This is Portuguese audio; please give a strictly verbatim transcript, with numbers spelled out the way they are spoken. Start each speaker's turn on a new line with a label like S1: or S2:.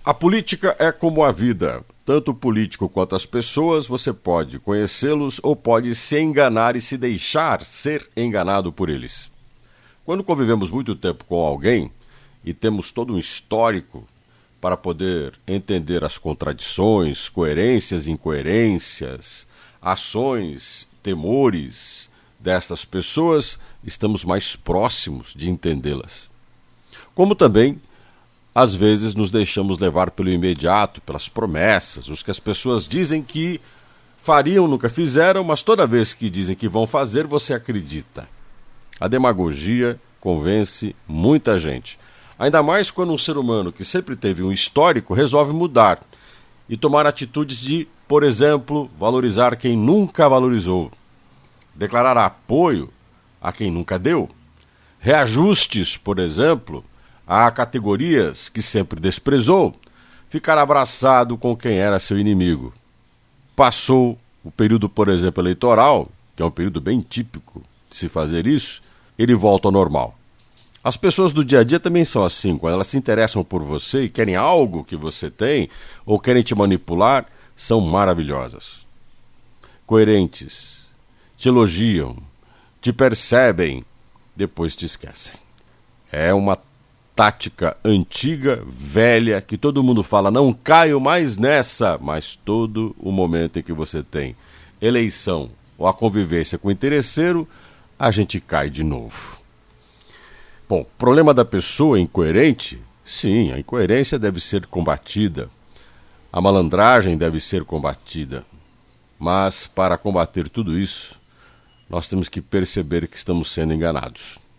S1: A política é como a vida. Tanto o político quanto as pessoas, você pode conhecê-los ou pode se enganar e se deixar ser enganado por eles. Quando convivemos muito tempo com alguém e temos todo um histórico para poder entender as contradições, coerências e incoerências, ações, temores destas pessoas, estamos mais próximos de entendê-las. Como também às vezes nos deixamos levar pelo imediato, pelas promessas, os que as pessoas dizem que fariam, nunca fizeram, mas toda vez que dizem que vão fazer, você acredita. A demagogia convence muita gente. Ainda mais quando um ser humano que sempre teve um histórico resolve mudar e tomar atitudes de, por exemplo, valorizar quem nunca valorizou, declarar apoio a quem nunca deu, reajustes, por exemplo, a categorias que sempre desprezou, ficar abraçado com quem era seu inimigo. Passou o período, por exemplo, eleitoral, que é um período bem típico de se fazer isso, ele volta ao normal. As pessoas do dia a dia também são assim, quando elas se interessam por você e querem algo que você tem, ou querem te manipular, são maravilhosas. Coerentes, te elogiam, te percebem, depois te esquecem. É uma tática antiga, velha, que todo mundo fala, não caio mais nessa, mas todo o momento em que você tem eleição ou a convivência com o interesseiro, a gente cai de novo. Bom, problema da pessoa incoerente? Sim, a incoerência deve ser combatida, a malandragem deve ser combatida, mas para combater tudo isso, nós temos que perceber que estamos sendo enganados.